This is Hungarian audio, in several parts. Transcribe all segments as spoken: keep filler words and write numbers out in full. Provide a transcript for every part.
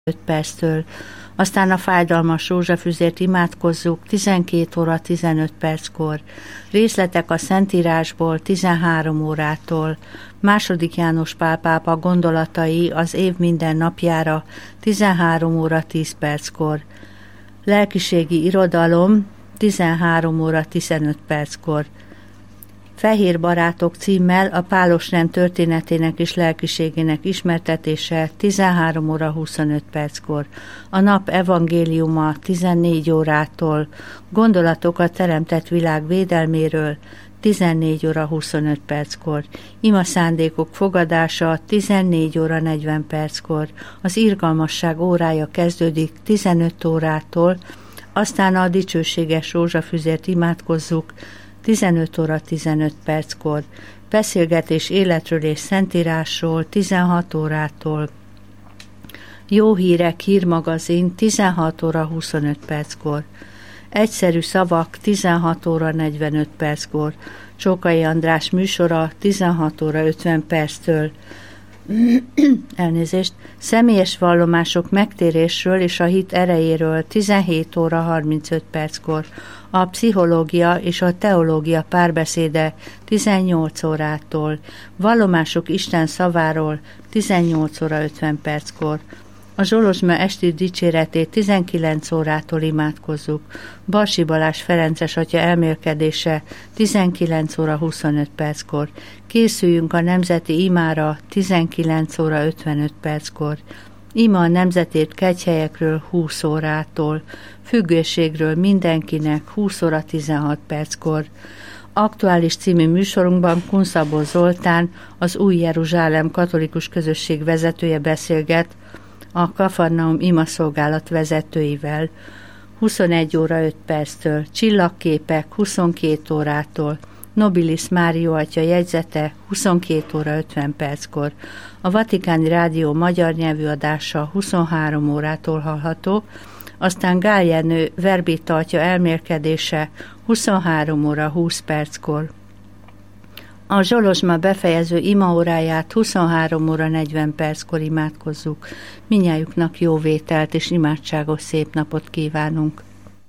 öt perctől. Aztán a fájdalmas rózsafüzért imádkozzuk tizenkét óra tizenöt perckor. Részletek a Szentírásból tizenhárom órától. Második János Pál pápa gondolatai az év minden napjára tizenhárom óra tíz perckor. Lelkiségi irodalom tizenhárom óra tizenöt perckor. Fehér barátok címmel a Pálosrend történetének és lelkiségének ismertetése tizenhárom óra huszonöt perckor. A nap evangéliuma tizennégy órától. Gondolatok a teremtett világ védelméről tizennégy óra huszonöt perckor. Ima szándékok fogadása tizennégy óra negyven perckor. Az irgalmasság órája kezdődik tizenöt órától, aztán a dicsőséges rózsafüzért imádkozzuk tizenöt óra tizenöt perckor. Beszélgetés életről és Szentírásról tizenhat órától. Jó hírek hírmagazin tizenhat óra huszonöt perckor. Egyszerű szavak tizenhat óra negyvenöt perckor. Csókai András műsora tizenhat óra ötven perctől. Elnézést. Személyes vallomások megtérésről és a hit erejéről tizenhét óra harmincöt perckor. A pszichológia és a teológia párbeszéde tizennyolc órától. Vallomások Isten szaváról tizennyolc óra ötven perckor. A Zsolozsma esti dicséretét tizenkilenc órától imádkozzuk. Barsi Balázs ferences atya elmélkedése tizenkilenc óra huszonöt perckor. Készüljünk a nemzeti imára tizenkilenc óra ötvenöt perckor. Ima a nemzetét kegyhelyekről húsz órától. Függőségről mindenkinek húsz óra tizenhat perckor. Aktuális című műsorunkban Kunszabó Zoltán, az Új Jeruzsálem katolikus közösség vezetője beszélget a Kafarnaum imaszolgálat vezetőivel. huszonegy óra öt perctől, csillagképek huszonkét órától, Nobilis Mário atya jegyzete huszonkét óra ötven perckor. A Vatikáni Rádió magyar nyelvű adása huszonhárom órától hallható, aztán Gál Jenő Verbita atya elmélkedése huszonhárom óra húsz perckor. A Zsolozsma befejező imaóráját huszonhárom óra negyven perckor imádkozzuk. Mindnyájuknak jó vételt és imádságos szép napot kívánunk.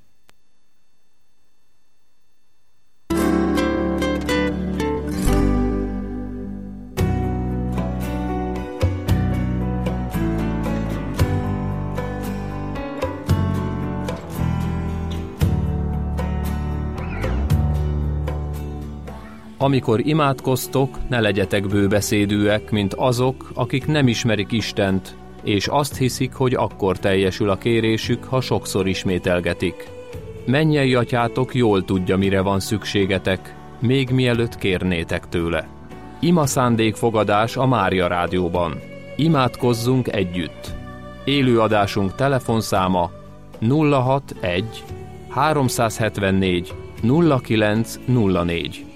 Amikor imádkoztok, ne legyetek bőbeszédűek, mint azok, akik nem ismerik Istent, és azt hiszik, hogy akkor teljesül a kérésük, ha sokszor ismételgetik. Mennyei atyátok jól tudja, mire van szükségetek, még mielőtt kérnétek tőle. Ima szándékfogadás a Mária Rádióban. Imádkozzunk együtt. Élő adásunk telefonszáma nulla hatvanegy háromszázhetvennégy nulla kilenc nulla négy.